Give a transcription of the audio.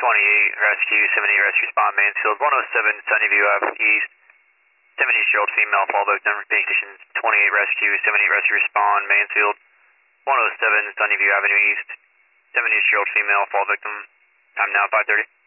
Rescue, 78 Rescue Respond, Mansfield, 107 Sunnyview Ave East, 70-year-old female fall victim, base station 28 Rescue, 78 Rescue Respond, Mansfield, 107 Sunnyview Avenue East, 70-year-old female fall victim, time now 5:30.